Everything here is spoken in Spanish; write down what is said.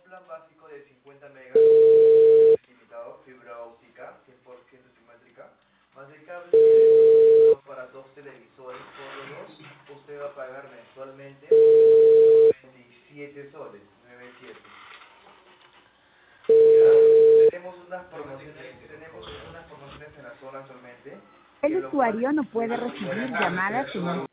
plan básico de 50 megas ilimitado, fibra óptica 100% simétrica, más el cable para dos televisores, por los dos, usted va a pagar mensualmente 97 soles, 97. Tenemos unas promociones en la zona actualmente. El usuario no puede recibir llamadas en